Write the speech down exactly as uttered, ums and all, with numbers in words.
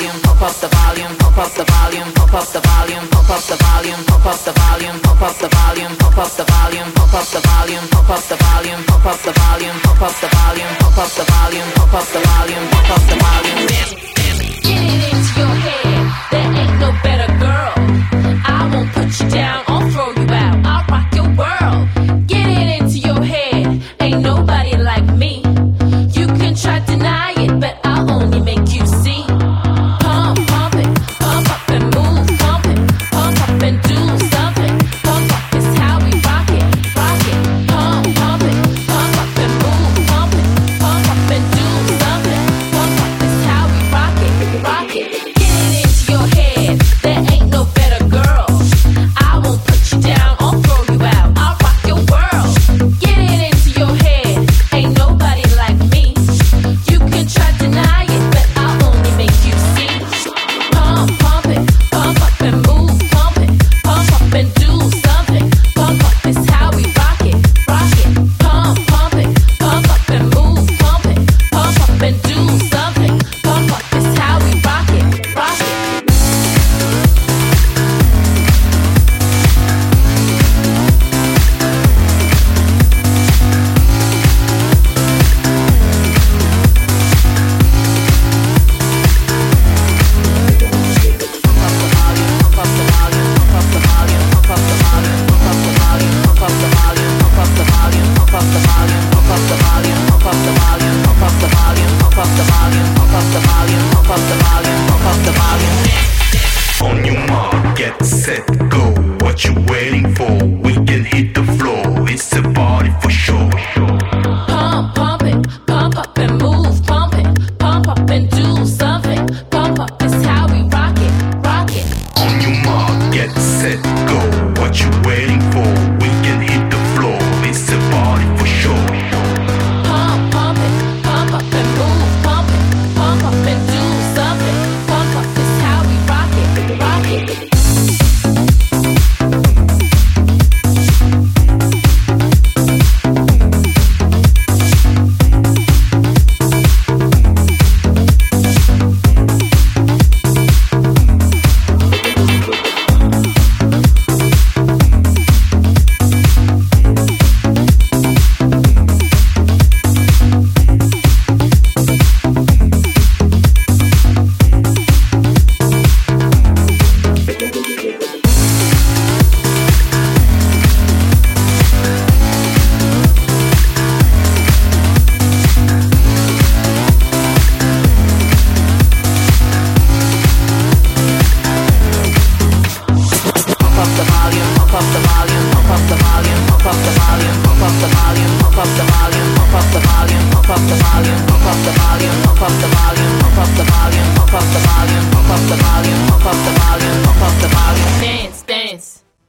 volume, pump up the volume, pump up the volume, pump up the volume, pump up the volume, pump up the volume, pump up the volume, pump up the volume, pump up the volume, pump up the volume, pump up the volume, pump up the volume, pump up the volume, pump up the volume, pump up the volume. Get it into your head, there ain't no better girl. I won't put you down, I'll throw you out, I'll rock your world. Get it into your head, ain't nobody like me. You can try to deny it, but I'll only make you see. Pump, pump it, pump up and move, pump it, pump up and do something. Pump up is how we rock it, rock it. Pump, pump it, pump up and move, pump it, pump up and do something. Pump up is how we rock it, rock it. Get it into your head, there ain't no better girl. I won't put you down, I'll throw you out, I'll rock your world. Get it into your head, ain't nobody like me. You can try to deny it, but I'll only make you see. Pump, pump it, pump up and move, pump it, pump up and do something. Pump up is how we rock it, rock it. Pump, pump it, pump up and move, pump it, pump up and do something. Pump up is how we rock it, rock it. On your mark, get set, go. What you waiting for?